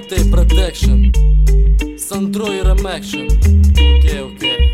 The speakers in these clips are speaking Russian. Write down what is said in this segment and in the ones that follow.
Матей Протекшн, Сандро и Ремекшн. Окей.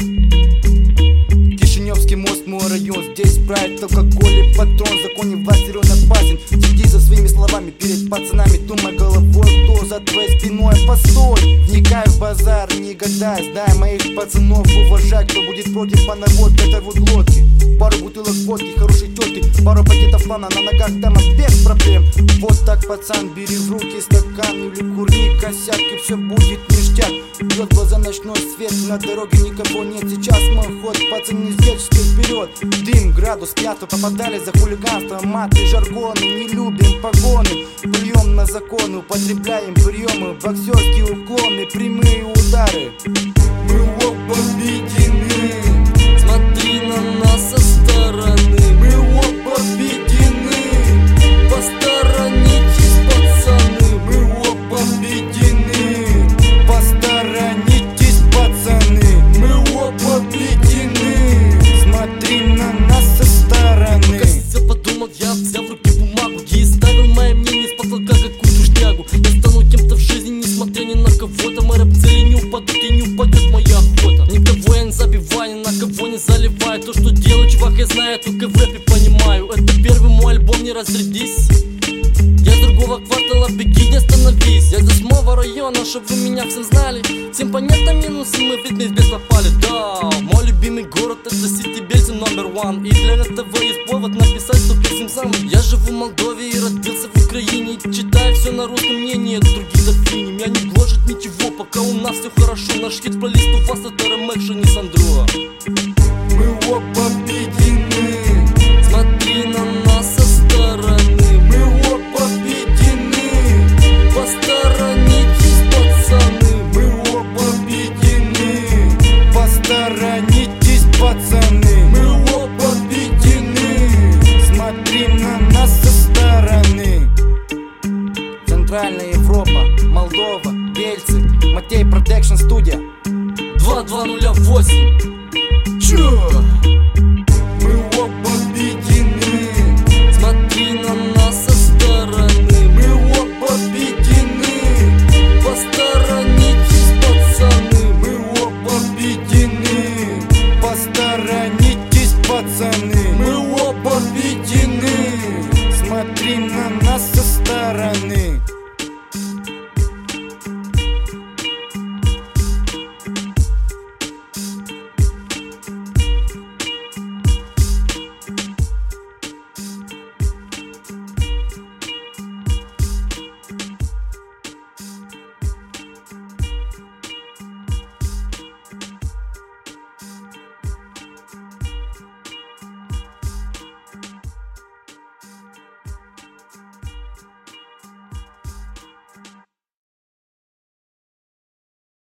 Кишиневский мост, мой район. Здесь правит алкоголь и патрон. Закон не власти, он опасен. Следи за своими словами перед пацанами. Думай головой, кто за твоей спиной. Постой, вникай в базар, не гадай. Знай моих пацанов, уважай. Кто будет против, по наводке оторвут глотки. Пару бутылок водки, хорошей тетки, пару пакетов плана на ногах, там без проблем. Вот так, пацан, бери в руки стакан или курни косяк, и все будет ништяк. Бьет в глаза ночной свет, на дороге никого нет. Сейчас мой ход, пацан, не сдержки вперед. Дым, градус, клятвы, попадали за хулиганство. Маты, жаргоны, не любим погоны. Плюем на законы, употребляем приемы, боксерские уклоны, прямые удары. Мы оба объединены. Смотри на нас со стороны. Мы оба объединены. Посторонитесь, пацаны. Мы оба объединены. Посторонитесь, пацаны. Мы оба объединены. Смотри на нас со стороны. Пока сидел, подумал, я взял в руки бумагу и ставил мое мнение с потолка какую-то шнягу. Я стану кем-то в жизни, несмотря ни на кого-то. Мои рэп-цели не упадут и не упадет моя охота. Никого я не забиваю, ни на кого не заливаю. То, что делаю, чувак, я знаю, только в рэпе понимаю. Это первый мой альбом, не разрядись. Я с другого квартала, беги, не остановись. Я с 8-го района, чтоб вы меня всем знали. Всем понятно минусы, мы в ритм без попали. Да, мой любимый город это Сити Бельзин #1. И для этого есть повод написать 100 песен сам. Я живу в Молдове и родился в Украине. Читаю все на русском, мне нет других дофини. Меня не гложет ничего, пока у нас все хорошо. Наш хит плейлист у вас это Ремекшн и Сандро. Мы оба объединены. Смотри на нас со стороны. Мы оба объединены. Посторонитесь, пацаны. Мы оба объединены. Посторонитесь, пацаны. Мы оба объединены. Смотри на нас со стороны. Центральная Европа, Молдова, Бельцы, Матей Протекшн студия 2208. Чё?